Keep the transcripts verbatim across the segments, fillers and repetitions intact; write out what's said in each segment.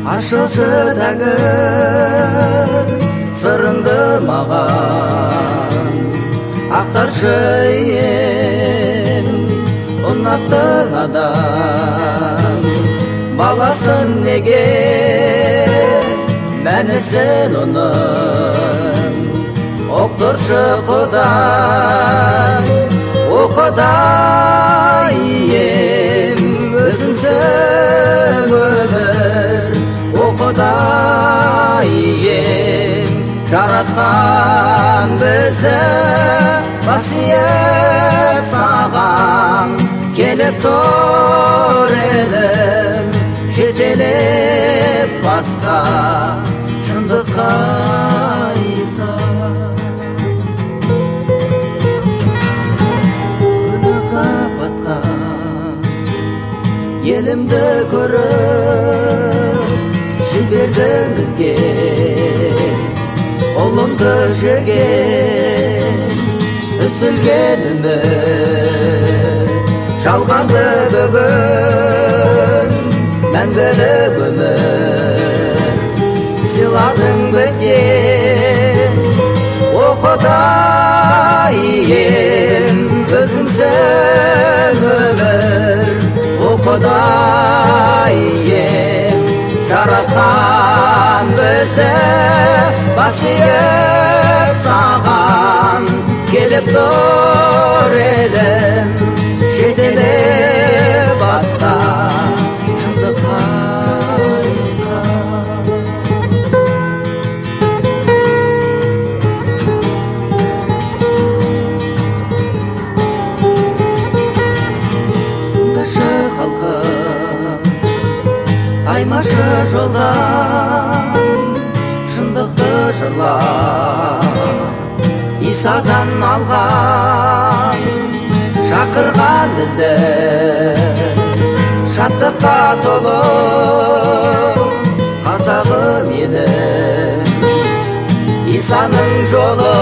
ашылшы тәңір сырыңды маған, ақтаршы ием ұнаттың адам. Баласын неге мәнісін оның, оқтыршы Құдай, о Құдай ием өзіңсің өмір, о Құдай ием жаратқан бізді, қасиет саған келіп тұр едім, жетелеп басқа шындыққа иса. Күнәға батқан елімді көріп жібердің бізге, ұлыңды жеген үзілген үміт, жалғанды бүгін мәңгілік өмір сыйладың бізге, о Құдай ием өзіңсің өмір, о Құдай ием жаратқан бізді, бас иіп саған келіп тұр едім, жетелеп басқа шындыққа иса. Тыңдашы халқым, таймашы жолдан, шындықты жырлап, Исадан алған шақырған бізді, шаттыққа толы қазағым елім, Исаның жолы,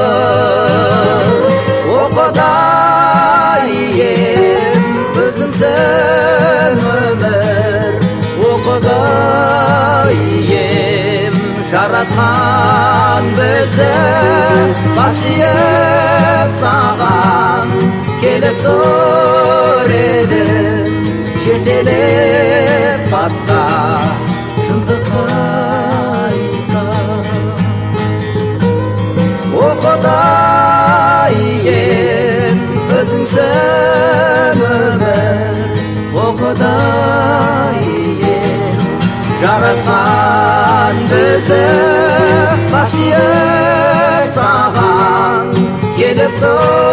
о Құдай ием өзіңсің өмір, о Құдай ием жаратқан бізді, бас иіп саған келіп тұр едім, жетелеп басқа шындыққа иса. О Құдай ием өзіңсің өмір, о Құдай ием жаратқан бізді, бас иіп саған келіп тұр